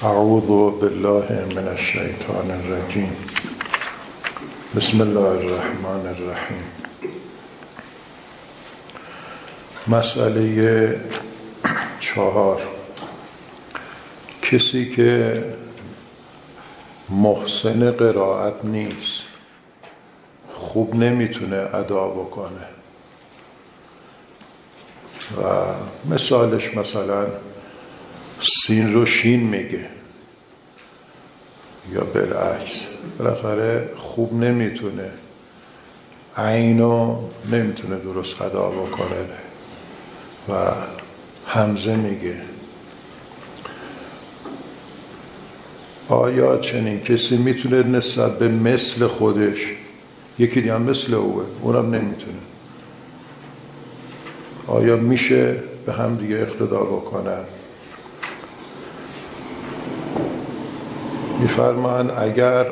اعوذ بالله من الشیطان الرجیم. بسم الله الرحمن الرحیم. مسئله 4. کسی که محسن قرائت نیست، خوب نمیتونه ادا بکنه و مثالش مثلا سین رو شین میگه یا بالعکس، بالاخره خوب نمیتونه عین رو نمیتونه درست ادا بکنه و همزه میگه. آیا چنین کسی میتونه نسبت به مثل خودش یکی دیگه هم مثل اوه اونم نمیتونه، آیا میشه به هم دیگه اقتدا بکنن؟ میفرمان اگر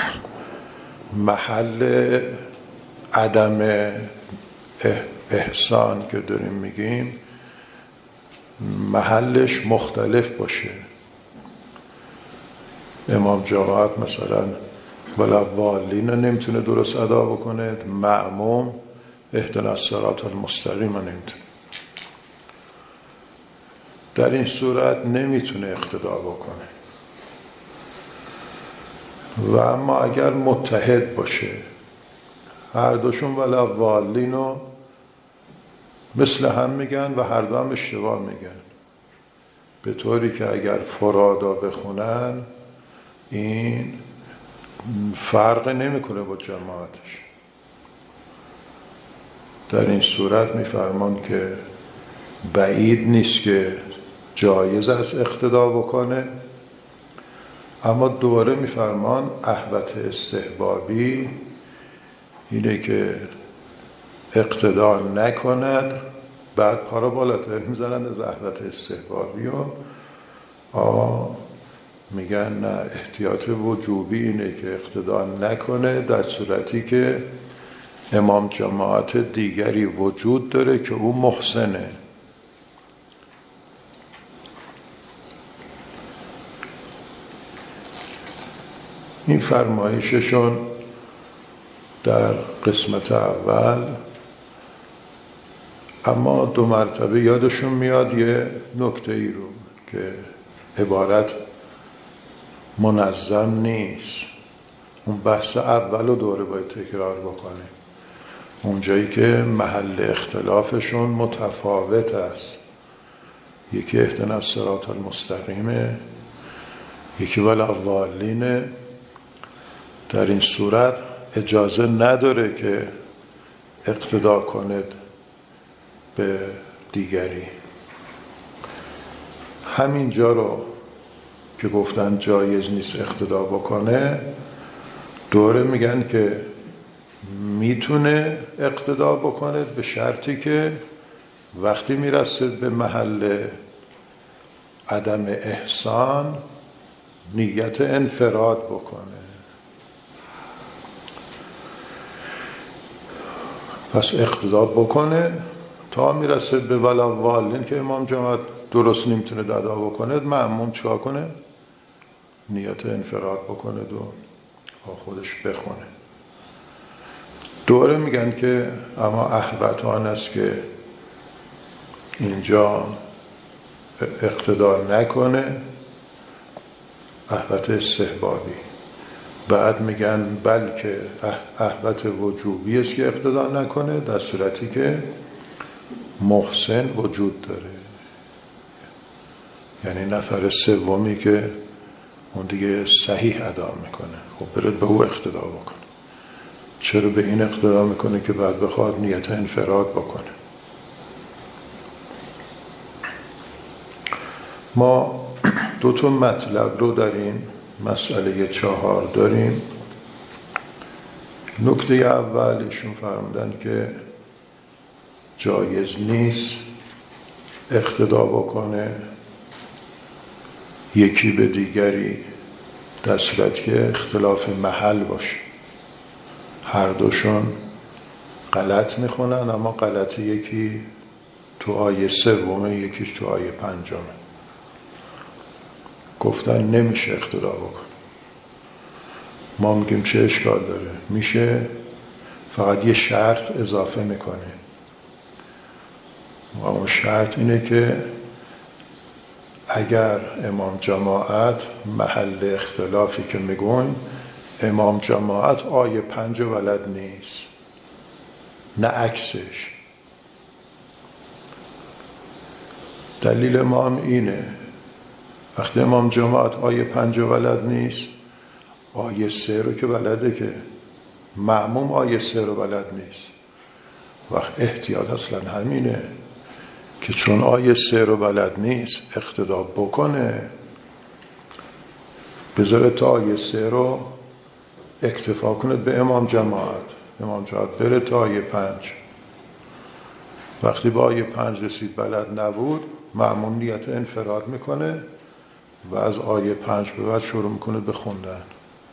محل عدم احسان که داریم میگیم محلش مختلف باشه، امام جماعت مثلا والضالین نمیتونه درست ادا بکنه، مأموم اهدنا الصراط المستقیم نمیتونه، در این صورت نمیتونه اقتدا بکنه. و اما اگر متحد باشه، هر دوشون والضالین رو مثل هم میگن و هر دو هم اشتباه میگن، به طوری که اگر فرادا بخونن این فرق نمیکنه با جماعتش. در این صورت میفرمان که بعید نیست که جایز است اقتدا بکنه، اما دوباره میفرمان احوط استحبابی اینه که اقتدا نکند، بعد پا را بالاتر میزنند از احوط استحبابی و میگن نه، احتیاط وجوبی اینه که اقتدا نکنه در صورتی که امام جماعت دیگری وجود داره که او محسنه. این فرمایششون در قسمت اول، اما 2 مرتبه یادشون میاد یه نکته ای رو که عبارت منظم نیست. اون بحث اول رو دوره باید تکرار بکنه، اونجایی که محل اختلافشون متفاوت است، یکی اهدنا الصراط المستقیمه، یکی والضالینه. در این صورت اجازه نداره که اقتدا کند به دیگری. همینجا رو که گفتن جایز نیست اقتدا بکنه، دوره میگن که میتونه اقتدا بکنه به شرطی که وقتی میرسید به محل عدم احسان نیت انفراد بکنه. پس اقتدا بکنه تا میرسید به والضالین که امام جماعت درست نمیتونه ادا بکنه، مأموم چیکار کنه؟ نیت انفراد بکنه و خودش بخونه. دوره میگن که اما احوط آن است که اینجا اقتدا نکنه، احوط استحبابی. بعد میگن بلکه احوط وجوبی است که اقتدا نکنه در صورتی که محسن وجود داره، یعنی نفر سومی که اون دیگه صحیح ادا میکنه. خب برید به او اقتدا بکنه. چرا به این اقتدا میکنه که بعد بخواد نیت انفراد بکنه؟ ما 2 مطلب رو در این مسئله 4 داریم. نکته اول ایشون فرمودن که جایز نیست اقتدا بکنه یکی به دیگری در صورتی که اختلاف محل باشه، هر دوشون غلط میخونن اما غلط یکی تو آیه 3، یکیش تو آیه 5. گفتن نمیشه اقتدا بکن. ما میگیم چه اشکال داره؟ میشه، فقط یه شرط اضافه میکنه و اون شرط اینه که اگر امام جماعت محل اختلافی که میگون امام جماعت آیه 5 بلد نیست، نه عکسش. دلیل ما هم اینه، وقتی امام جماعت آیه 5 بلد نیست، آیه 3 رو که بلده، که مأموم آیه 3 رو بلد نیست. وقت احتیاط اصلا همینه که چون آیه 3 رو بلد نیست اقتدا بکنه، بذاره تا آیه 3 رو اکتفا کنه به امام جماعت بره تا آیه 5. وقتی با آیه 5 رسید بلد نبود، مأموم نیت انفراد میکنه و از آیه 5 به بعد شروع میکنه به خوندن.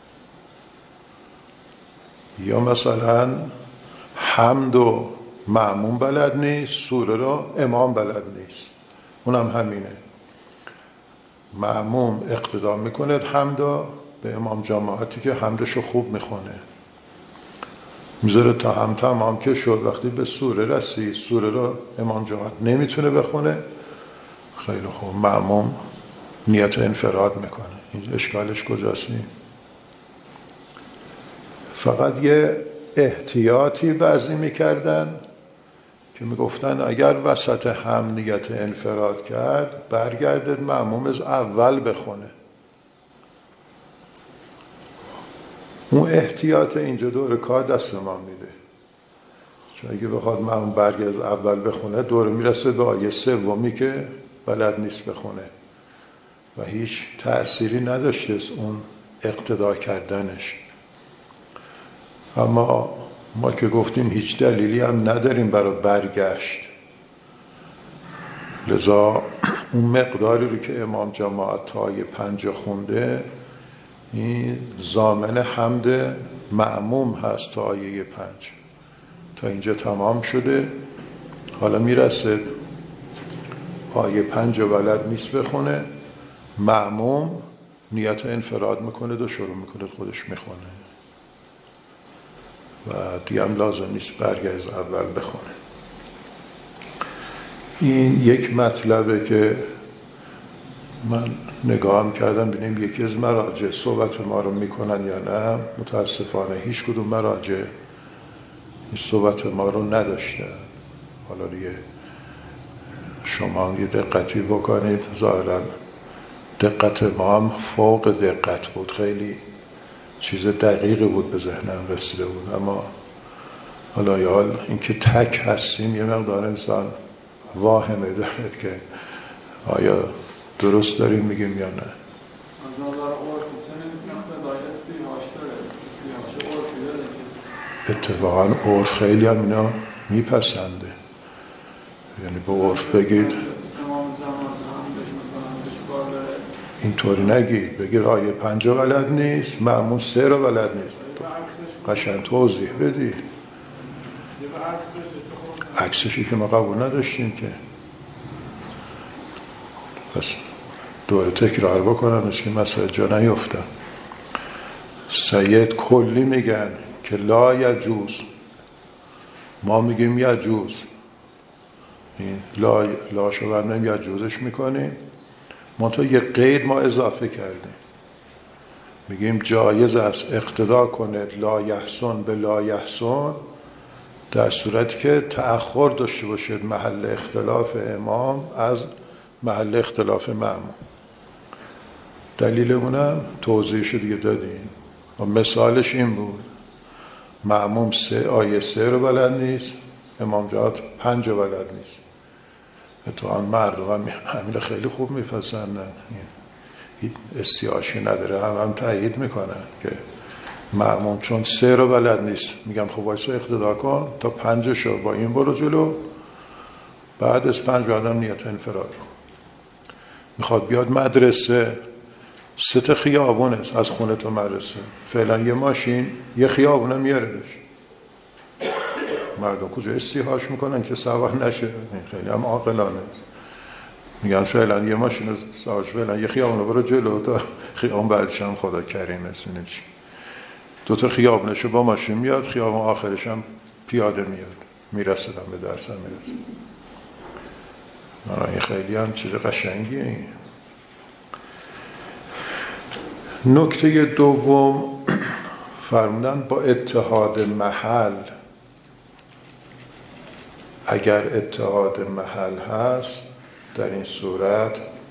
یا مثلا حمد و مأموم بلد نیست، سوره رو امام بلد نیست، اونم همینه. مأموم اقتدا میکنه حمد به امام جماعتی که حمدشو خوب میخونه، میذاره تا هم تمام که شد. وقتی به سوره رسید، سوره رو امام جماعت نمیتونه بخونه، خیلی خوب، مأموم نیت انفراد میکنه. این اشکالش کجاست؟ فقط یه احتیاطی بعضی میکردن که میگفتن اگر وسط هم نیت انفراد کرد، برگردد مأموم از اول بخونه. اون احتیاط اینجا دور کار دست ما میده، چون اگه بخواد مأموم برگرد از اول بخونه، دور میرسه به آیه 3 که بلد نیست بخونه و هیچ تأثیری نداشته اون اقتدا کردنش. اما ما که گفتیم هیچ دلیلی هم نداریم برای برگشت، لذا اون مقداری رو که امام جماعت تا آیه 5 خونده، این ضامن حمد مأموم هست تا آیه 5. تا اینجا تمام شده، حالا میرسه آیه 5 بلد نیست بخونه، مأموم نیت انفراد میکنه و شروع میکنه خودش میخونه و دیگه هم لازم نیست برگرد از اول بخونه. این یک مطلبه که من نگاهم کردم ببینیم یکی از مراجع صحبت ما رو میکنن یا نه. متاسفانه هیچ کدوم مراجع این صحبت ما رو نداشتن. حالا دیگه شما یه دقتی بکنید، ظاهرا دقت ما هم فوق دقت بود، خیلی چیز دقیقی بود به ذهنم رسیده بود. اما حالا یا حال این که تک هستیم یه مقدار انسان واهمه دارد که آیا درست داریم میگیم یا نه. اتفاقا عرف خیلی هم اینا میپسنده، یعنی با عرف بگید اینطوری نگید، بگید آیه 5 بلد نیست، مأمون 3 رو بلد نیست، قشنگ توضیح بدید. عکسشی که ما قبول نداشتیم که. پس دوره تکرار بکنم که مسئله جا نیفتم. سید کلی میگن که لا یجوز، ما میگیم یجوز، این لا شو برنیم یجوزش میکنیم، منتها یه قید ما اضافه کردیم، میگیم جایز است اقتدا کنید لا یحسن به لا یحسن در صورتی که تأخر داشته باشید محل اختلاف امام از محل اختلاف مأموم. دلیل اونم توضیحش دیگه دادیم و مثالش این بود، مأموم آیه 3 رو بلد نیست، امام جماعت 5 رو بلد نیست. تو آن مردم همین خیلی خوب میپسندن، این استیاشی نداره، هم تایید میکنن که مأموم چون 3 رو بلد نیست، میگن خب وایسا اقتدا کن تا 5 شو، با این برو جلو، بعد از 5 بعدم نیت انفراد رو. میخواد بیاد مدرسه، 3 خیابونه از خونه تا مدرسه، فعلا یه ماشین یه خیابونه میاردش، مردم کجا استیهاش میکنن که سوار نشه. این خیلی هم عاقلانه است. میگن فعلا یه ماشین ساز، فعلا یه خیابون برو جلو تا خیابون بعدش هم خدا کریم اسمینه چی، 2 تا خیابونشو با ماشین میاد، خیابون آخرش هم پیاده میاد، میرسدم به درسم میرسه. این خیلی هم چیز قشنگیه. این نکته دوم فرمودن با اتحاد محل. اگر اتحاد محل هست در این صورت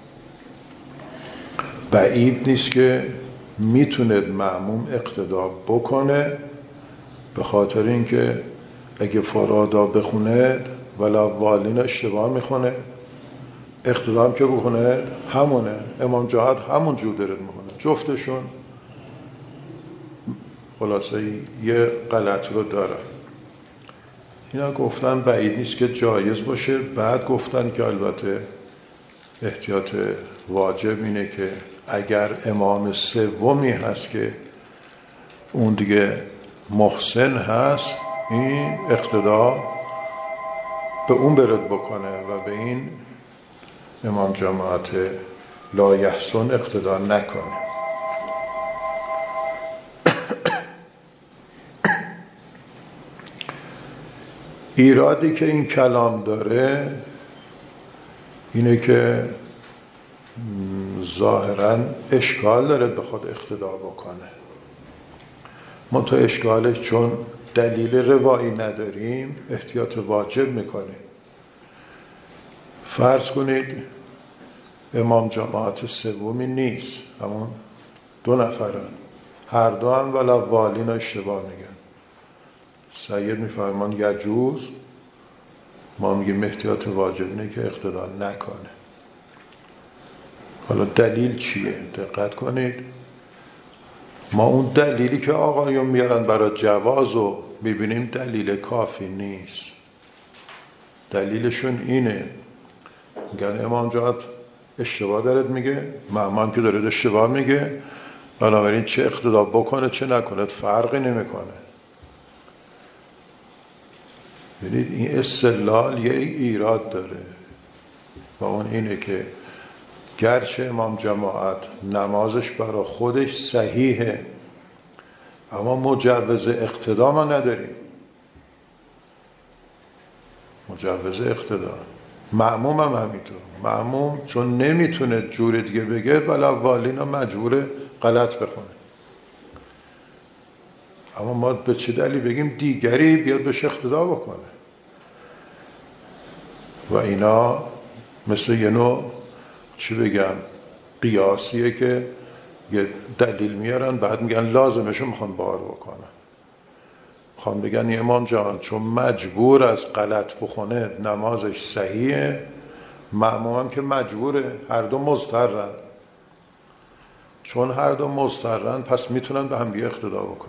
بعید نیست که میتونه مأموم اقتدا بکنه، به خاطر اینکه اگه فرادا بخونه ولا والین اشتباه میخونه، اقتدا هم که بخونه همونه، امام جهاد همون جور داره میخونه، جفتشون خلاصه یه غلط رو دارن. اینا گفتن بعید نیست که جایز باشه. بعد گفتن که البته احتیاط واجب اینه که اگر امام سومی هست که اون دیگه محسن هست، این اقتدا به اون برد بکنه و به این امام جماعت لا یحسن اقتدا نکنه. ایرادی که این کلام داره اینه که ظاهراً اشکال داره به خود اقتدا بکنه. منتها اشکالش چون دلیل روایی نداریم احتیاط واجب میکنیم. فرض کنید امام جماعت سومی نیست، همون 2 نفرن، هر دو هم ولا والین اشتباه میگن. سید میفرمان یجوز، ما میگیم احتیاط واجب اینه که اقتدا نکنه. حالا دلیل چیه؟ دقت کنید، ما اون دلیلی که آقایون میارن برای جواز رو میبینیم دلیل کافی نیست. دلیلشون اینه، میگن امام جهاد اشتباه دارد میگه، مأموم که دارد اشتباه میگه، بنابراین چه اقتدا بکنه چه نکنه فرقی نمیکنه. ببینید این استدلال یه ایراد داره و اون اینه که گرچه امام جماعت نمازش برای خودش صحیحه، اما مجوز اقتدا ما نداریم. مجوز اقتدا. مأموم هم همینطور. مأموم چون نمیتونه جور دیگه بگه ولا والینا مجبور غلط بخونه. اما ما به چه دلیل بگیم دیگری بیاد بهش اقتدا بکنه؟ و اینا مثل یه نوع چی بگم قیاسیه که یه دلیل میارن بعد میگن لازمشو میخوان بار بکنن. میخوان بگن یه امام جان چون مجبور از غلط بخونه نمازش صحیحه، مأموم هم که مجبوره، هر دو مضطرن. چون هر دو مضطرن پس میتونن به هم دیگه اقتدا بکنن.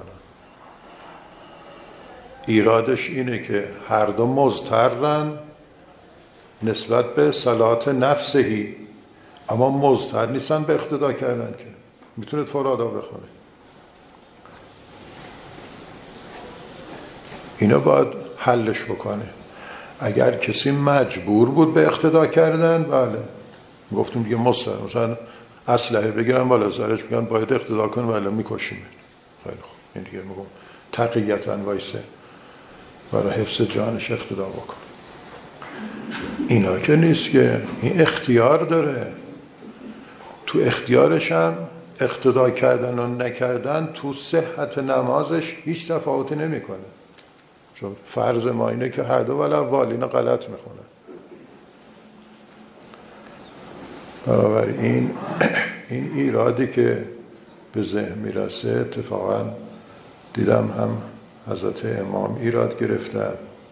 ایرادش اینه که هر دو مضطرن نسبت به صلات نفسهی، اما مضطر نیستن به اقتدا کردن که میتونه فرادا بخونه. اینا باید حلش بکنه. اگر کسی مجبور بود به اقتدا کردن، بله گفتیم دیگه مضطر، مثلا اسلحه بگیرن بالا سرش بگن باید اقتدا کن ولی میکشیم، خیلی خوب این دیگه میگم تقییتاً وایسه برای حفظ جانش اقتدا بکن. اینا که نیست که این اختیار داره. تو اختیارش هم اقتدا کردن و نکردن تو صحت نمازش هیچ تفاوتی نمیکنه، چون فرض ما اینه که هر دو ولا والین غلط میخونه. بنابراین این ایرادی که به ذهن میرسه اتفاقا دیدم هم حضرت امام ایراد گرفتن،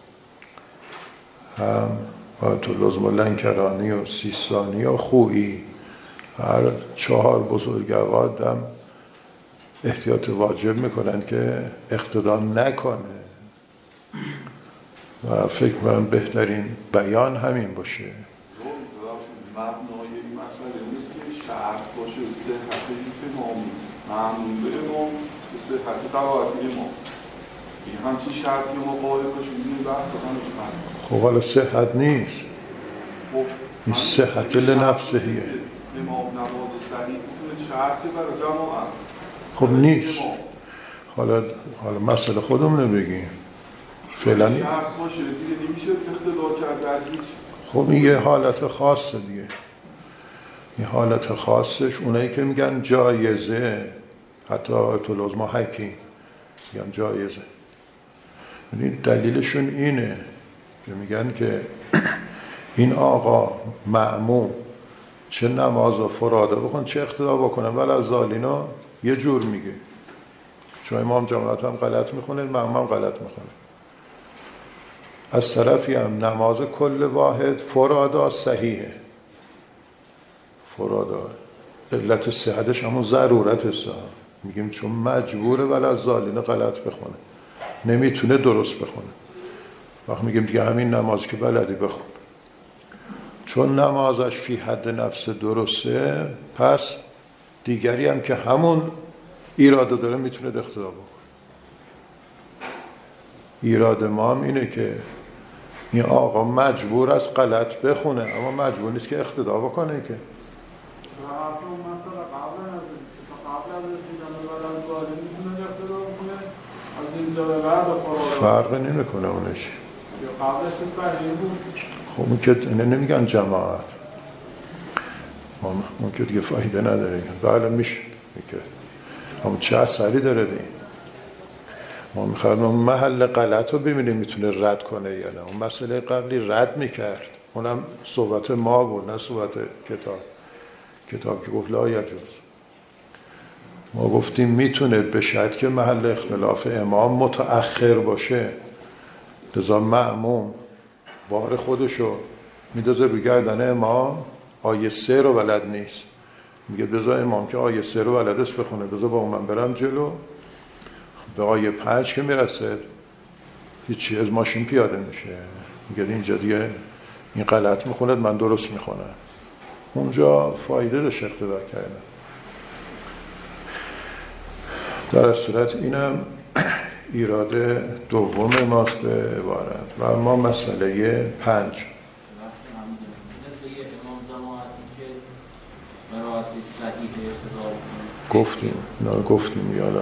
هم آیت الله لنکرانی و سیستانی و خویی، هر 4 بزرگوارم احتیاط واجب میکنن که اقتدا نکنه و فکر کنم بهترین بیان همین باشه. مبنای این مسئله نیست که شرط باشه صحت که مأمون به امام به صحت قرائت امام، این همچین شرطی ما قائل باشیم این بحث خب حالا صحت نیست. خب این صحت لنفسهیه. امام نماز صحیح میتونه شرطی برای جماعت. خب نیست. حالا مسئله خودمونه بگیم. فعلا شرط باشه دیگه نمیشه اختلاف کرد در هیچ. خب این یه حالت خاصه دیگه. این حالت خاصش اونایی که میگن جایزه، حتی آیت العظما حکیم میگن جایزه، یعنی دلیلشون اینه که میگن که این آقا مأموم چه نماز و فراده بکن چه اقتدا بکنه ولی از ظالینا یه جور میگه، چون امام جماعت هم غلط میخونه مأموم هم غلط میخونه. از طرفی هم نماز کل واحد فرادا صحیحه، فرادا علت صحتش همون ضرورت است، میگیم چون مجبوره ولی از ظالینا غلط بخونه، نمیتونه درست بخونه، وقت میگیم دیگه همین نماز که بلدی بخون. چون نمازش فی حد نفس درسته، پس دیگری هم که همون ایراده داره میتونه اقتدا بکنه. ایراد ما هم اینه که این آقا مجبور است غلط بخونه اما مجبور نیست که اقتدا بکنه که فرق نمیکنه اونش. خب اون که نمیگن جماعت، اون که دیگه فایده نداره. بله میشه که اما چه اثری داره دیم؟ ما میخوایم اون محل غلط رو ببینیم میتونه رد کنه یا نه. اون مسئله قبلی رد میکرد، اونم صحبت ما بود نه صحبت کتاب که گفت لا یجوز. ما گفتیم میتونه به شرط که محل اختلاف امام متأخر باشه، لذا مأموم بار خودشو میدازه رو گردن امام، آیه 3 رو بلد نیست، میگه بذار امام که آیه 3 رو بلدست بخونه، بذار با من برم جلو، به آیه 5 که میرسه هیچی از ماشین پیاده میشه، میگه اینجا دیگه این غلط میخونه من درست میخونم. اونجا فایده داشت اقتدا کردن. در صورت اینم ایراد دوم ماست به عبارت. و اما مسئله 5 گفتیم یالا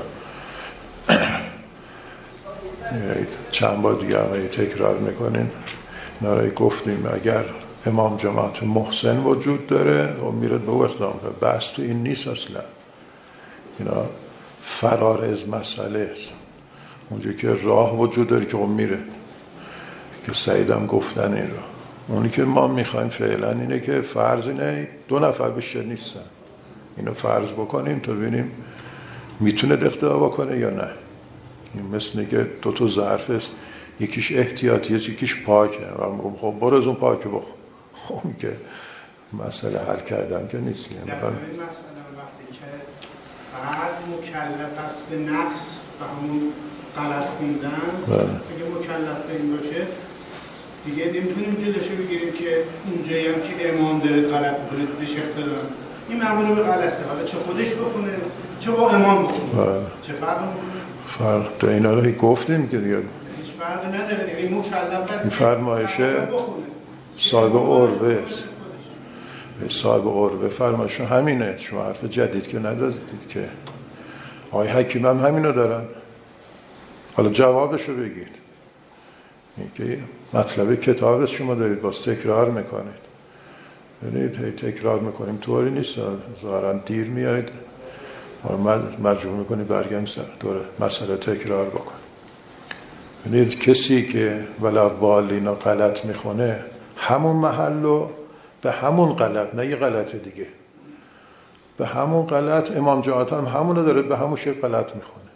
چند بار دیگه همه تکرار میکنیم. نارای گفتیم اگر امام جماعت محسن وجود داره و میره به اقدام، بحث تو این نیست اصلا، اینا فرار از مسئله است. اونجا که راه وجود داره که میره، که سعیدم گفتن این را. اونی که ما میخوایم فعلا اینه که فرض اینه 2 نفر بیشتر نیستن، اینو فرض بکنیم تا ببینیم میتونه اقتدا بکنه یا نه. این مثل که 2 ظرف است، یکیش احتیاطیه یکیش پاکه و میگم خب برو از اون پاکه بخور. خب که مسئله حل کردن که نیست. در این مسئله وقتی که فرد مکلف است به نقص و همون غلط خوندن، اگه مکلف به این باشه دیگه نمیتونیم جلوشو بگیریم که اونجایی هم که امام داره غلط میکنه بهش اقتدا. این معموله به غلطه، حالا چه خودش بکنه چه با امام بکنه چه فرق میکنه؟ فرق تو اینا رو گفتیم که دیگه هیچ فرقی نداره. این مکلف است. این فرمایشه صاحب عروه است. صاحب عروه فرمایشون همینه. شما حرف جدید که ندادید که آقای حکیم هم همینو دارن. حالا جوابشو بگید. این که مطلب کتاب شما دارید باز تکرار میکنید. ببینید تکرار میکنیم طوری نیست، ظاهرا دیر میایید مجبور میکنید برگردیم دوره مسئله تکرار بکن. ببینید کسی که ولا والینا غلط میخونه همون محلو به همون غلط، نه یه غلط دیگه، به همون غلط امام جماعت هم همونو داره به همون شکل غلط میخونه.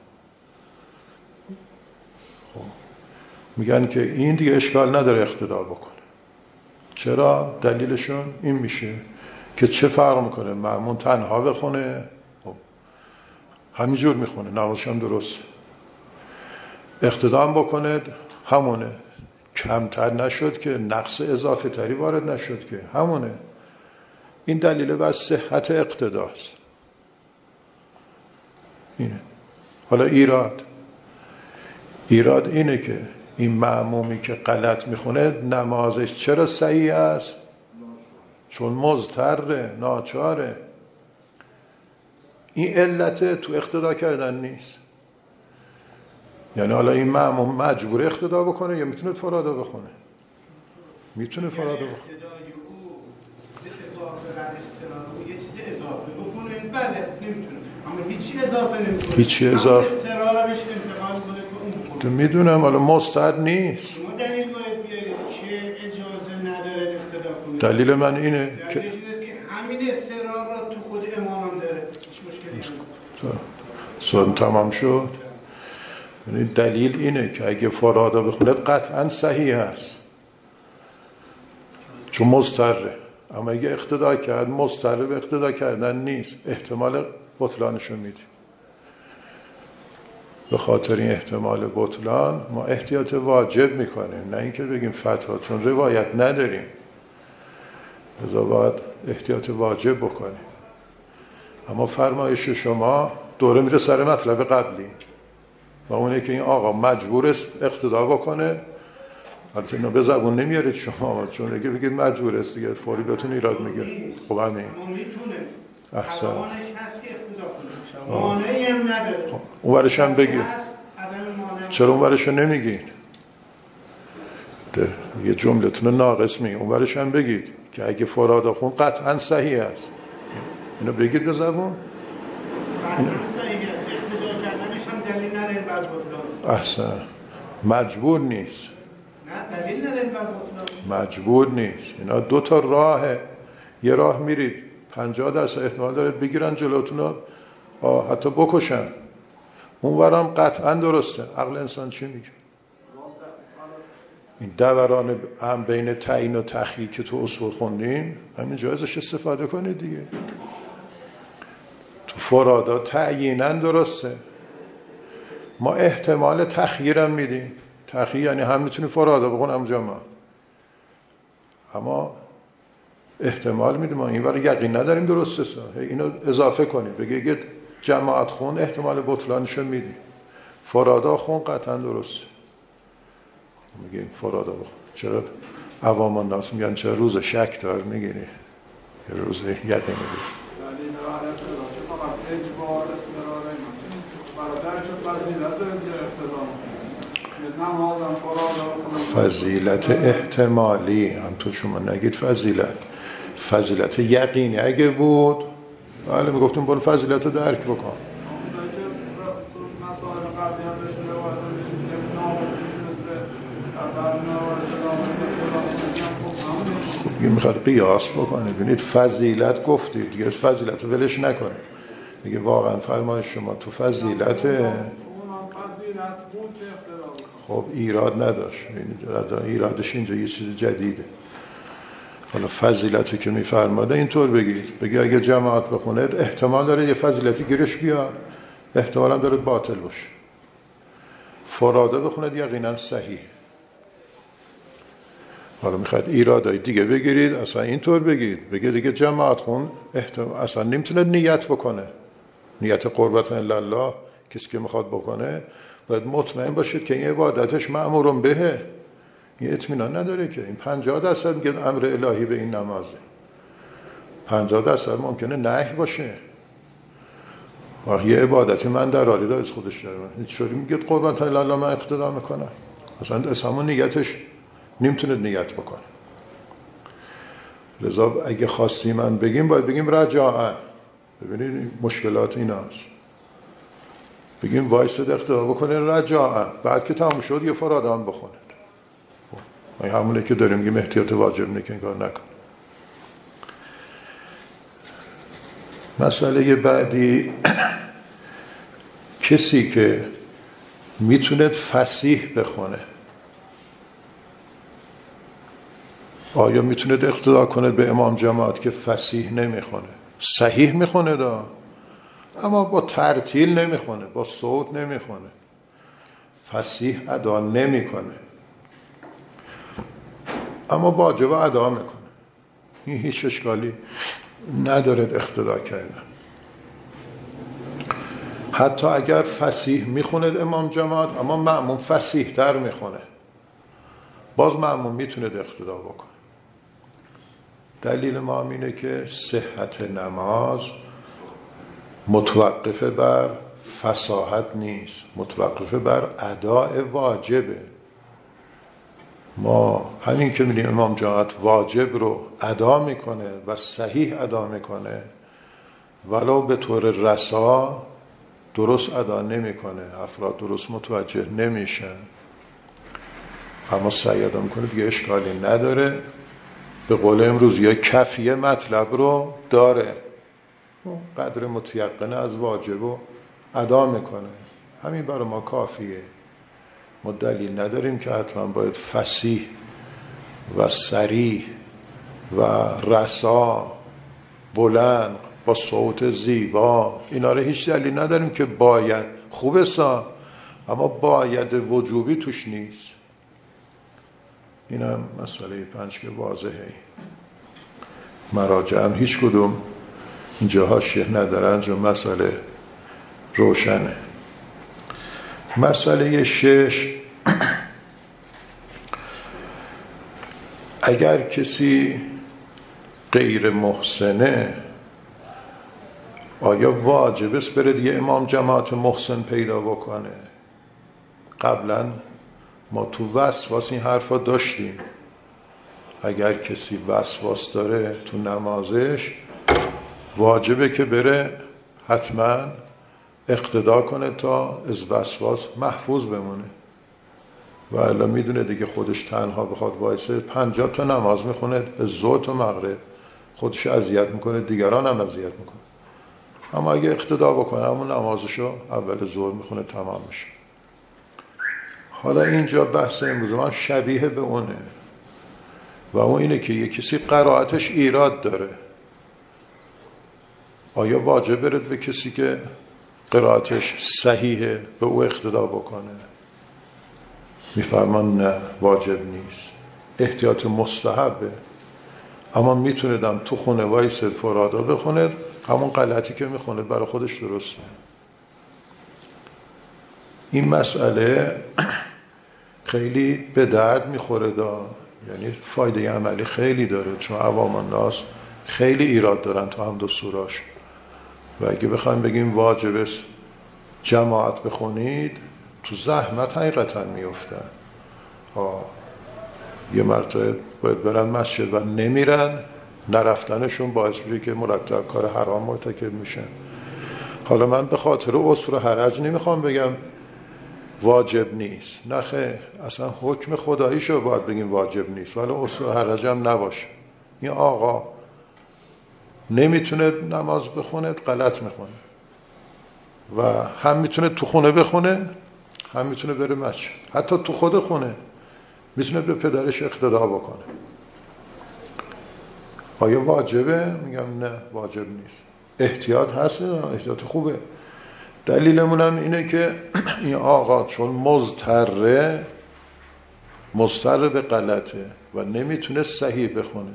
خب میگن که این دیگه اشکال نداره اقتدا بکنه. چرا؟ دلیلشون این میشه که چه فرق میکنه مأمون تنها بخونه همینجور میخونه نمازش هم درست، اقتدا بکنه همونه، کمتر نشد که نقص اضافه تری وارد نشد که همونه. این دلیل بس صحت اقتداست. اینه. حالا ایراد اینه که این مأمومی که غلط میخونه نمازش چرا صحیح است؟ چون مضطره، ناچاره. این علت تو اقتدا کردن نیست. یعنی حالا این مأموم مجبور اقتدا بکنه یا میتونه فرادا بخونه؟ میتونه فرادا بخونه. اقتدای او اضافه بر استراحه یه چیز اضافه بکنه، بله نمیتونه، اما هیچی اضافه نمیکنه. هیچی اضافه. استراحه بهش انتقال کنه که اون تو میدونم حالا مستعد نیست. شما دلیل باید بیارید که اجازه نداره اقتدا کنه. دلیل من اینه که همین استراحه را تو خود امام هم داره، هیچ مشکلی نداره. سوال تمام شد. یعنی دلیل اینه که اگه فرادا بخونه قطعا صحیح هست چون مضطره. اما اگه اقتدا کرد مضطر به اقتدا کردن نیست، احتمال بطلانشو میدیم. به خاطر این احتمال بطلان ما احتیاط واجب میکنیم، نه اینکه بگیم فتوا، چون روایت نداریم لذا باید احتیاط واجب بکنیم. اما فرمایش شما دوره میره سر مطلب قبلی و اونه که این آقا مجبور است اقتدا بکنه. البته اینو به زبون نمیارید شما، چون اگه بگید مجبور است دیگه فوری بهتون ایراد میگیره. خب همین میتونه احسن توانش هست که اقتدا کنه، مانعی هم نداره. اون ورش هم بگید. چرا اون ورش رو نمیگید؟ یه جملتون ناقص میگید. اون ورش هم بگید که اگه فرادا خون قطعا صحیح است. اینو بگید به زبون. قطعا صحیح است. اقتدا کردنش هم دلیل نداره بر بطلان. احسن. مجبور نیست. نه دلیل نداره بر بطلان. مجبور نیست. اینا دو تا راهه. یه راه میرید 50% احتمال داره بگیرن جلوتون رو حتی بکشن. اون ورم قطعا درسته. عقل انسان چی میگه؟ این دوران هم بین تعیین و تخییر که تو اصول خوندیم همین جایزش استفاده کنید دیگه. تو فرادا تعیینا درسته. ما احتمال تخییرم میدیم. تخییر یعنی هم میتونی فرادا بخون هم جمع، اما احتمال میدیم. ما این ور یقین نداریم درسته. اینو اضافه کنیم بگید جماعت خون احتمال بطلانشو میدیم، فرادا خون قطعا درسته. میگیم فرادا بخون. چرا عوام الناس میگن چرا روز شک دار میگیری یه روز یقین میگیری؟ فضیلت احتمالی هم تو شما نگید فضیلت یقینی اگه بود بله میگفتیم برو فضیلت درک بکن. دیگه میخواد قیاس بکنه. ببینید فضیلت گفتید دیگه فضیلت ولش نکنه دیگه. واقعا فرمایش شما تو فضیلت خب ایراد نداشت. ایرادش اینجا یه چیز جدیده. حالا فضیلتی که میفرماده اینطور بگی اگه جماعت بخونه احتمال داره یه فضیلتی گیرش بیاد، احتمال هم داره باطل باشه. فرادا بخونه یقینا صحیح. حالا میخواد ایرادای دیگه بگیرید اصلا اینطور بگید دیگه جماعت خون اصلا نمیتونه نیت بکنه. نیت قربت الله کسی که میخواد بکنه باید مطمئن باشید که این عبادتش مأمورون بهه. این اطمینان نداره که این 50% میگه امر الهی به این نمازه، 50% ممکنه نهی باشه. یه عبادتی من در حالی داره از خودش داره. چطوری میگه قربت الله من اقتدا میکنم؟ اصلا نیتش نمیتونه نیت بکنه. لذا اگه خواستی من بگیم باید بگیم رجاء. ببینید مشکلات ایناست. بگیم وایساد اقتدا بکنه رجاء، بعد که تموم شد یه فرادا هم بخونه. این همونه که داریم میگیم احتیاط واجب نه که این کار نکن. مسئله بعدی کسی که میتونه فصیح بخونه آیا میتونه اقتدا کنه به امام جماعت که فصیح نمیخونه؟ صحیح میخونه اما با ترتیل نمیخونه، با صوت نمیخونه، فصیح ادا نمیکنه اما واجب ادا میکنه. این هیچ اشکالی نداره اقتدا کردن. حتی اگر فصیح میخونه امام جماعت اما مأموم فصیح تر میخونه، باز مأموم میتونه اقتدا بکنه. دلیل ما اینه که صحت نماز متوقف بر فصاحت نیست، متوقف بر اداء واجبه. ما همین که می‌بینیم امام جماعت واجب رو ادا میکنه و صحیح ادا میکنه، ولو به طور رسا درست ادا نمیکنه، افراد درست متوجه نمیشن، اما سعی ادا میکنه، دیگه اشکالی نداره. به قول امروز یا کفیه مطلب رو داره، قدر متیقنه از واجب رو ادا میکنه، همین برای ما کافیه. ما دلیل نداریم که حتما باید فصیح و صریح و رسا بلند با صوت زیبا، اینا رو هیچ دلیل نداریم که باید. خوبه اما باید وجوبی توش نیست. اینم مسئله 5 که واضحه. مراجع هم هیچ کدوم اینجا حاشیه ندارن، چون مسئله روشنه. مسئله 6، اگر کسی غیر محسنه، آیا واجب است بره دیگه امام جماعت محسن پیدا بکنه؟ قبلا ما تو وسواس این حرفا داشتیم. اگر کسی وسواس داره تو نمازش، واجبه که بره حتما اقتدا کنه تا از وسواس محفوظ بمونه. و الا میدونه دیگه خودش تنها بخواد وایسه 50 تا نماز میخونه، از ظهر تا مغرب، خودش اذیت میکنه، دیگران هم اذیت میکنه. اما اگه اقتدا بکنه همون نمازشو اول ظهر میخونه، تمام میشه. حالا اینجا بحث امروز من شبیه به اونه، و اون اینه که یک کسی قرائتش ایراد داره، آیا واجب بره به کسی که قرائتش صحیحه به او اقتدا بکنه؟ میفرمان نه، واجب نیست، احتیاط مستحبه، اما میتونه دم تو خونه وایسد فرادا بخونه، همون غلطی که میخونه برای خودش درسته. این مسئله خیلی به درد میخوره یعنی فایده عملی خیلی داره، چون عوام الناس خیلی ایراد دارن تو هم دو سوراش. و اگه بخوایم بگیم واجب است جماعت بخونید، تو زحمت حقیقتا میفتن. یه مرتبه باید برن مسجد و نمیرن، نرفتنشون باعث میشه که مرتب کار حرام مرتکب میشن. حالا من به خاطر عسر و حرج نمیخوام بگم واجب نیست، نه خیر، اصلا حکم خداییشو باید بگیم واجب نیست، ولی عسر و حرج هم نباشه. این آقا نمیتونه نماز بخونه، غلط میخونه، و هم میتونه تو خونه بخونه، هم میتونه بره مسجد، حتی تو خود خونه میتونه به پدرش اقتدا بکنه. آیا واجبه؟ میگم نه، واجب نیست. احتیاط هست، احتیاط خوبه. دلیلمون هم اینه که این آقا چون مضطر به غلطه و نمیتونه صحیح بخونه،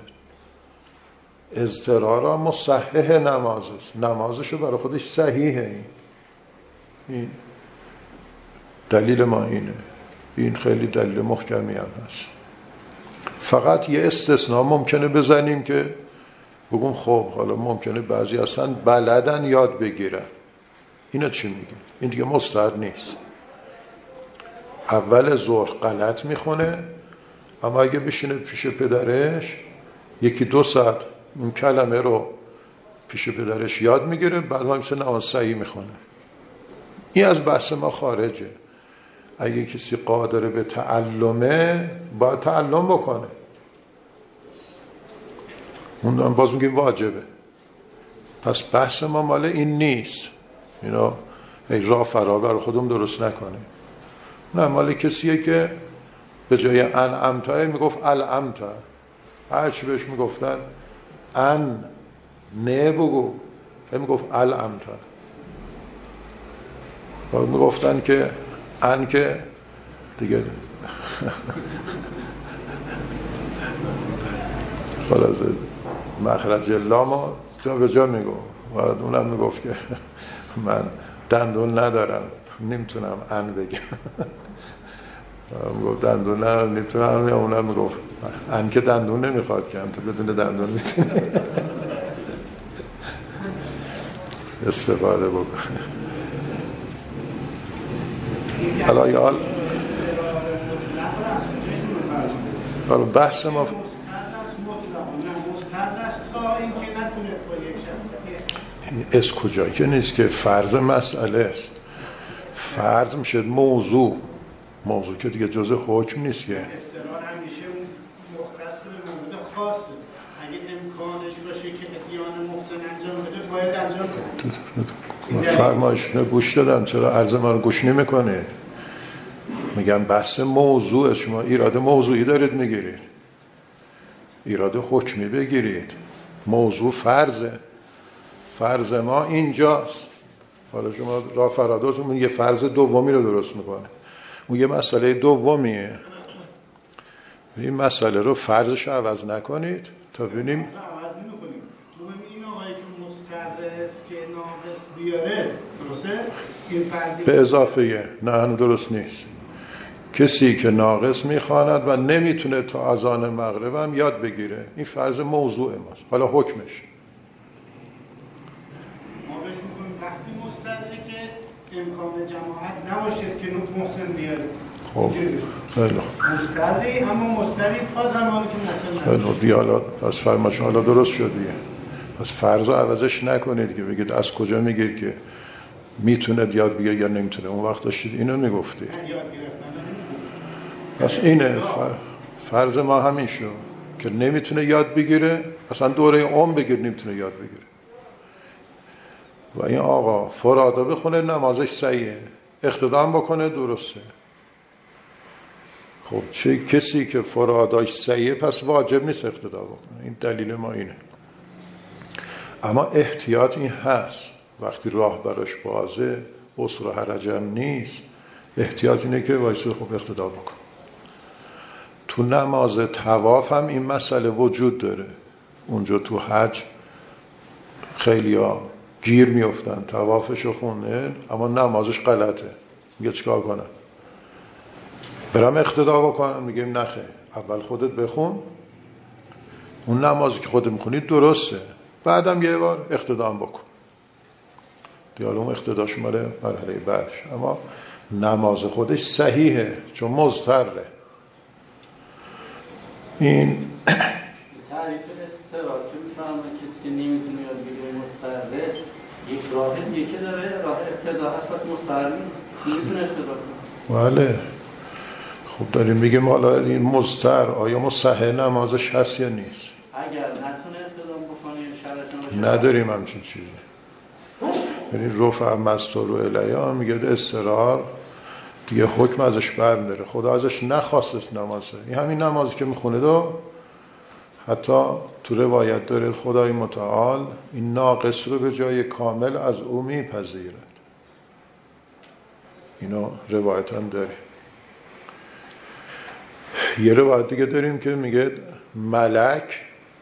اضطرارا مصحح نمازشو برای خودش صحیحه. این دلیل ما اینه. این خیلی دلیل محکمی هم هست. فقط یه استثناء ممکنه بزنیم که بگم خب حالا ممکنه بعضی اصلا بلدن یاد بگیرن، اینا چی میگه؟ این دیگه مستحب نیست. اول ظهر غلط میخونه، اما اگه بشینه پیش پدرش 1-2 ساعت اون کلمه رو پیش پدرش یاد میگیره، بعد هم مثل نماز صحیح میخونه. این از بحث ما خارجه. اگه کسی قادر به تعلمه باید تعلم بکنه، اون دارم باز میگیم واجبه. پس بحث ما مال این نیست، اینا راه فرار برای خودم درست نکنه. نه، مال کسیه که به جای انعمتا میگفت العمتا، هرچی بهش میگفتن نه بگو، میگفت العمتا. باید میگفتن که که دیگه خلاص مخرج لامو جا به جا میگو. باید اونم میگفت که من دندون ندارم، نمیتونم بگم. گفت دندون نه نمیتونم، یا اونم میگفت که دندون نمیخواد که هم تو بدون دندون میتونی استفاده بکنه. حالا یا حالا بحث ما از کجا که نیست که فرض مسئله است. فرض میشه موضوع که دیگه جزء حکم نیست که. استقرار همیشه مختص به موضوع خاصه. اگه امکانش باشه که احیان محسن انجام بده باید انجام بده. فرمایش گوش دادم، چرا عرض ما رو گوش نمی‌کنید؟ میگم بحث موضوع، شما ایراد موضوعی دارید میگیرید، ایراد حکمی بگیرید. موضوع فرض ما اینجاست. حالا شما راه فراداتون یه فرض دومی رو درست میکنه، اون یه مسئله دومیه. این مسئله رو فرضش عوض نکنید تا ببینیم. عوض نمی‌کنیم. این آقایی که مستقر است که ناقص بیاره، درسته؟ این فرضی به اضافه نه، هنوز درست نیست. کسی که ناقص میخواند و نمیتونه تا اذان مغرب هم یاد بگیره، این فرض موضوع ماست. حالا حکمش ما بهش میگیم وقتی مستقره که امکان جماعت نباشد که محسن بیاره. خب خیلی مستقری، اما مستقری تا زمانی که نشد. خیلی دیالا پس فرماشون حالا درست شد دیگه. پس فرض رو عوضش نکنید که بگید از کجا میگید که میتونه یاد بگیره یا نمیتونه. اون وقت داشتید اینو میگفتید. پس اینه فرض ما همین شد که نمیتونه یاد بگیره، اصلا دوره عمر بگیر نمیتونه یاد بگیره. و این آقا فرادا بخونه نمازش صحیحه، اقتدام بکنه درسته. خب چه کسی که فراداش صحیحه پس واجب نیست اقتدا بکنه. این دلیل ما اینه. اما احتیاط این هست، وقتی راه براش بازه، بسر و حرجم نیست، احتیاط اینه که وایسه خوب اقتدا بکن. تو نماز طواف هم این مسئله وجود داره. اونجا تو حج خیلی ها گیر میافتن، طوافشو خونه اما نمازش غلطه. میگه چیکار کنم؟ برم اقتدا بکنم؟ میگیم نخیر، اول خودت بخون، اون نمازی که خودت میخونی درسته، بعدم یه بار اقتدام بکن. دیالو اون اقتداش ماره مرحله بعدش. اما نماز خودش صحیحه چون مضطره. این تعریف استقرار که میفهمه کسی که نمیتونه یاد بگیره مستقره، یک راه دیگه داره، راه اقتدا هست، پس مستقر نیست، نمیتونه اقتدا کنه. بله. خب داریم میگیم حالا این مضطر آیا مصحح نمازش هست یا نیست؟ اگر نتونه اقتدا بکنه شرط باشه نداریم همچین چیزی. یعنی رفع مستور و الیا میگه استقرار دیگه حکم ازش برمی‌داره، خدا ازش نخواست نمازه. این همین نمازی که میخونه دو، حتی تو روایت داره خدای متعال این ناقص رو به جای کامل از او میپذیرد. اینو روایت هم داره. یه روایت دیگه داریم که میگه ملک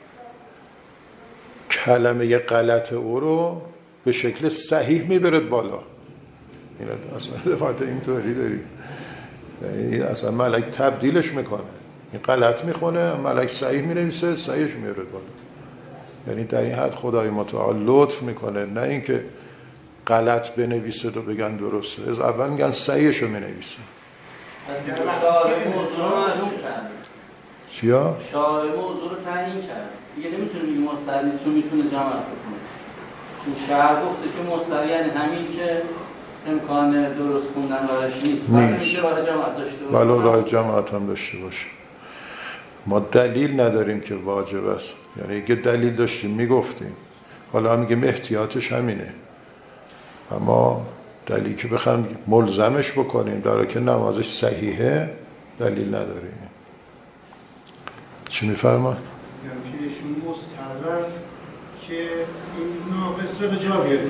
کلمه غلط او رو به شکل صحیح میبرد بالا. این اصلا روایت اینطوری داریم، یعنی اصلا ملک تبدیلش میکنه. این غلط میخونه، ملک صحیح مینویسه، صحیحش میارد بالا. یعنی در این حد خدای متعال لطف میکنه، نه اینکه غلط بنویسه و بگن درسته، از اول میگن صحیحشو مینویسه. از شارع موضوع رو معلوم کرد. چیا؟ شارع موضوع رو تعیین کرد. دیگه نمیتونه بگه مستقل چون میتونه جمع کنه. چون شرع گفته که مستقل یعنی همین که امکان درست خوندن راهش نیست. میشه راه جماعت داشته باشه. ولو راه جماعت هم داشته باشه. ما دلیل نداریم که واجب است. یعنی اگه دلیل داشتیم میگفتیم. حالا میگیم احتیاطش همینه. اما دلیلی که بخوام ملزمش بکنیم در که نمازش صحیحه دلیل نداریم. چی میفرما؟ یعنی که ایشون مستقر که این ناقص رو به جا بیاره.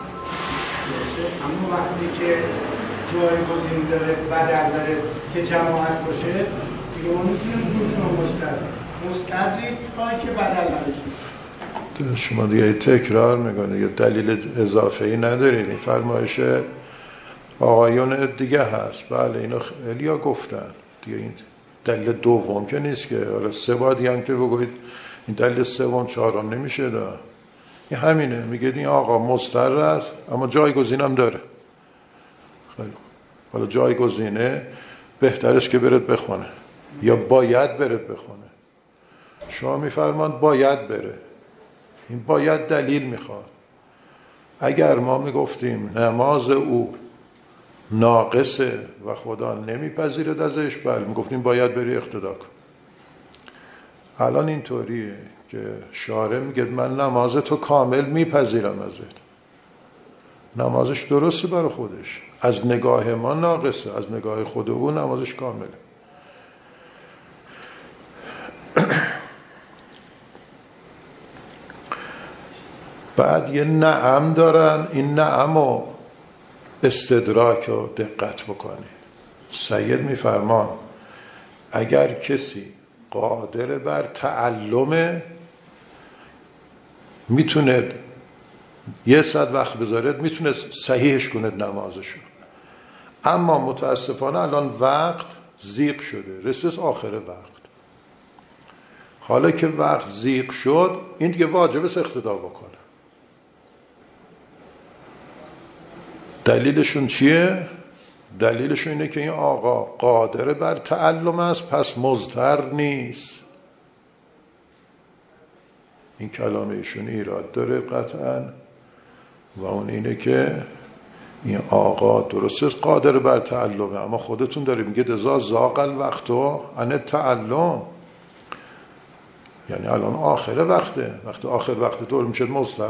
اما وقتی که جایگزین داره بدل داره که جماعت باشه دیگه ما میتونیم بگیم مستقری تا که بدل نداشته. شما دیگه تکرار میکنه یا دلیل اضافه‌ای ندارید. این فرمایش آقایون دیگه هست. بله اینو خیلی ها گفتن دیگه این دلیل دوم که نیست که حالا 3 بار دیگه هم که بگوید این دلیل 3م 4م نمیشه دا. این همینه، میگه این آقا مضطر است اما جایگزینم داره. خیلی حالا جایگزینه بهترش که برد بخونه یا باید برد بخونه. شما میفرماند باید بره، این باید دلیل میخواد. اگر ما میگفتیم نماز او ناقصه و خدا نمیپذیرد ازش، بله میگفتیم باید بری اقتدا کن. الان اینطوریه که شارع میگه من نماز تو کامل میپذیرم ازت. نمازش درسته برای خودش، از نگاه ما ناقصه، از نگاه خود او نمازش کامله. بعد یه نعم دارن، این نعم رو استدراک و دقت بکنید. سید میفرمان اگر کسی قادر بر تعلم میتونه 100 وقت بذارد، میتونه صحیحش کند نمازشو. اما متاسفانه الان وقت ضیق شده، رسید آخر وقت. حالا که وقت ضیق شد این دیگه واجبه اقتدا بکنه. دلیلشون چیه؟ دلیلشون اینه که این آقا قادر بر تعلم است پس مضطر نیست. این کلام ایشون ایراد داره قطعا، و اون اینه که این آقا درسته قادر بر تعلمه، اما خودتون داره میگه ازا زاغ الوقت عن تعلم، یعنی الان آخر وقته. وقتی آخر وقت دور میشه مضطر.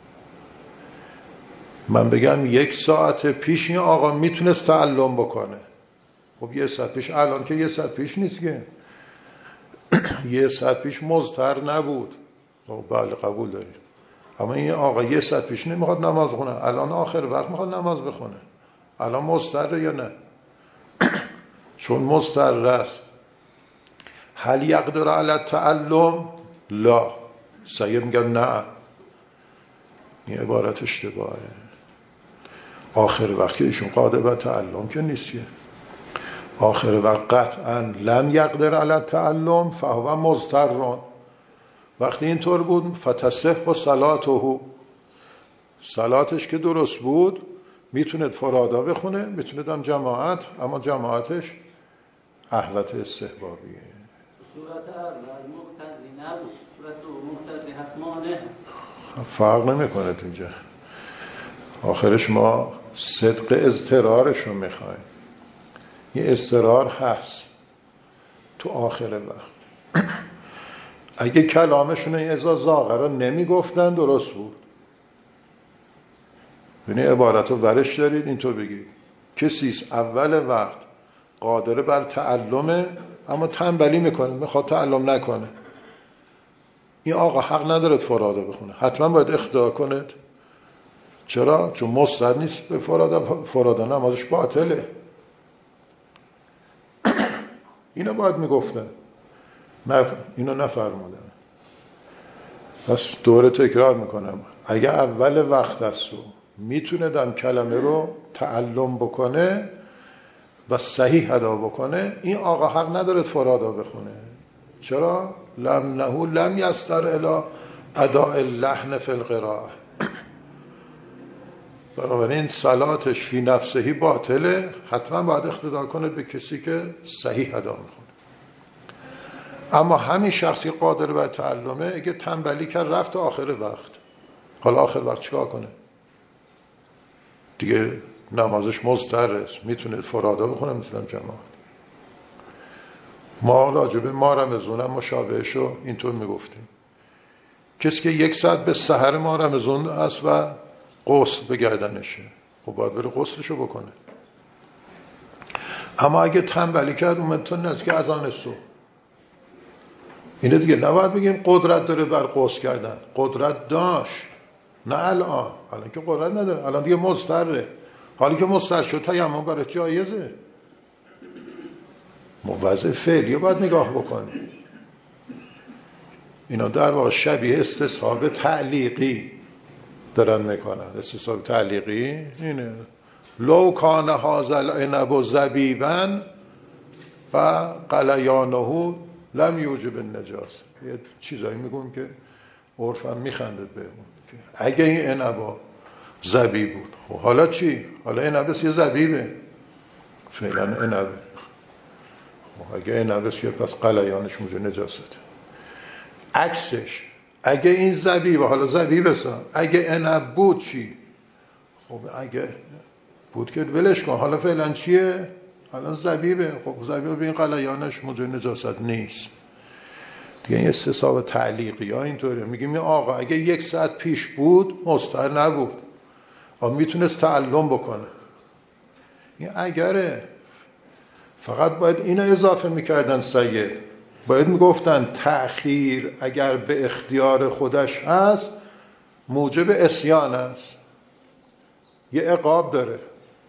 من بگم 1 ساعت پیش این آقا میتونست تعلم بکنه، خب 1 ساعت پیش، الان که 1 ساعت پیش نیست که 1 ساعت پیش مضطر نبود، خب بله قبول داریم. اما این آقا 1 ساعت پیش نمیخواد نماز بخونه، الان آخر وقت میخواد نماز بخونه، الان مضطره یا نه؟ چون مضطر است. هل یقدر علی التعلم؟ لا. سید میگه نه، این عبارت اشتباهه. آخر وقت که ایشون قادر به تعلم که نیستیه. آخر وقت قطعا لم یقدر علی التعلم فهو مضطر. وقتی اینطور بود فتصح صلاته، صلاتش که درست بود میتوند فرادا بخونه، میتوند هم جماعت، اما جماعتش احوط استحبابیه. صورت اول مقتضی نبود، صورت دوم مقتضی هست، مانع. فرق نمیکنه اینجا. آخرش ما صدق اضطرارش رو میخوایم. یه اضطرار هست تو آخر وقت. اگه کلامشون این ازا زاغه رو نمیگفتن درست بود. یعنی عبارت رو ورش دارید اینطور بگید کسیست اول وقت قادر بر تعلمه اما تنبلی میکنه، میخواد تعلم نکنه، این آقا حق ندارد فرادا بخونه، حتما باید اقتدا کند. چرا؟ چون مستعد نیست به فرادا نمازش باطله. اینو باید میگفتن، اینو نفرمودن. پس دوره تکرار میکنم، اگه اول وقت هست و میتونه دم کلمه رو تعلم بکنه و صحیح ادا بکنه، این آقا حق نداره فرادا بخونه. چرا؟ لم یستر الی اداء اللحن فی القراءه. بنابراین صلاتش فی نفسهی باطله، حتما باید اقتدا کنه به کسی که صحیح ادا میکنه. اما همین شخصی قادر بر تعلمه اگه تنبلی کرد رفت آخر وقت، حالا آخر وقت چیکار کنه؟ دیگه نمازش مضطر است، میتونه فرادا بخونه، مثلا جماعت. ما راجبه ما رمضان هم مشابهشو اینطور میگفتیم، کسی که 1 ساعت به سحر ما رمضان است و غسل به گردنشه، خب باید بره غسلشو بکنه. اما اگه تنبلی کرد اومد تو نزدیک اذان صبح، اینه دیگه نباید بگیم قدرت داره بر غسل کردن، قدرت داشت، نه الان که قدرت نداره، الان دیگه مضطره. حالی که مضطر شد تیمم برای جایزه. وضع فعلی باید نگاه بکنیم. اینا در واقع شبیه استصحاب تعلیقی دارن میکنن. استصحاب تعلیقی اینه لو کان هذا العنب زبیبا و قلیانه لم یوجب النجاسه. یه چیزایی میگم که عرفم میخندد بهمون که اگه این عنبا زبیب بود، حالا چی؟ حالا عنبه یه زبیبه، فعلا عنبه، اگه عنبه یه پس قلیانش موجب نجاسته. عکسش اگه این زبیبه، حالا زبیبه سا، اگه عنب بود چی؟ خب اگه بود که ولش کن، حالا فعلا چیه؟ حالا زبیبه، خب زبیبه به این قلیانش موجب نجاست نیست دیگه. این استصحاب تعلیقی ها اینطوره، میگیم آقا اگه 1 ساعت پیش بود مستحل نبود، آقا میتونست تعلم بکنه. این اگره، فقط باید اینو اضافه میکردن سید، باید میگفتن تأخیر اگر به اختیار خودش هست موجب عصیان است، یه عقاب داره.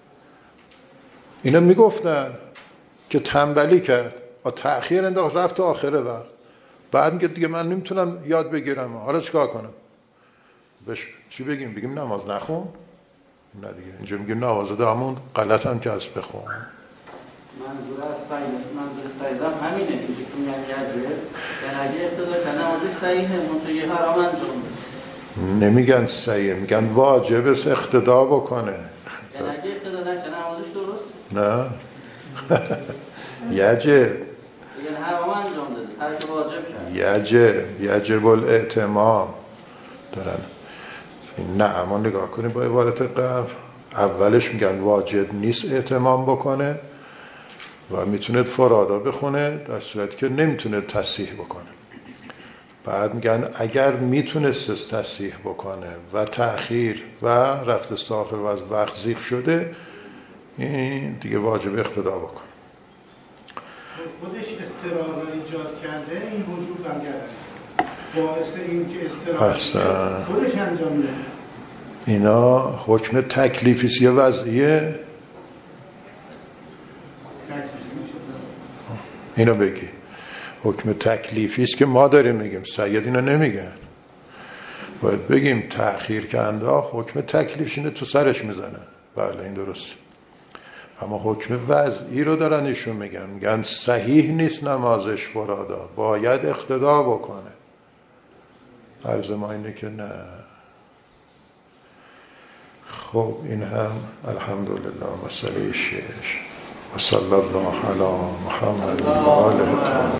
اینا میگفتن که تنبلی کرد و تأخیر انداخت رفت تا آخر وقت، بعد میگه دیگه من نمیتونم یاد بگیرم، حالا چیکار کنم؟ بهش چی بگیم؟ بگیم نماز نخون؟ نه دیگه، اینجا میگیم نماز دامون غلط هم که از بخون. منظور سعیدم همینه که میگن یجوه، یعنی اگه اقتضا که نمازش صحیحه منطقه یه حرام انجام بده. نمیگن صحیحه، میگن واجب است اقتدا بکنه. یعنی اگه اقتدا نکنه نمازش درست؟ نه یجب، یعنی حرام انجام داده، ترک واجب کرد. یجب الاعتمام دارن. نه اما نگاه کنیم با عبارت قبل، اولش میگن واجب نیست اعتمام بکنه و میتونه فرادا بخونه در صورتی که نمیتونه تصحیح بکنه. بعد میگن اگر میتونست تصحیح بکنه و تأخیر و رفت است آخر و از وقت زیغ شده، این دیگه واجب اقتدا بکنه. خودش استراحت ایجاد کرده، این وجوب هم کرده باعث این که استراحت خودش انجام میده. اینا حکم تکلیفی یه وضعیه، اینو بگی حکم تکلیفی است که ما داریم میگیم، سید اینو نمیگن. باید بگیم تأخیر که انداخت حکم تکلیفش اینه، تو سرش میزنن، بله این درست. اما حکم وضعی رو دارن ایشون میگن صحیح نیست نمازش فرادا، باید اقتدا بکنه. عرض ما اینه که نه. خب این هم الحمدلله مسئله 6 و صلی الله علی محمد و آله.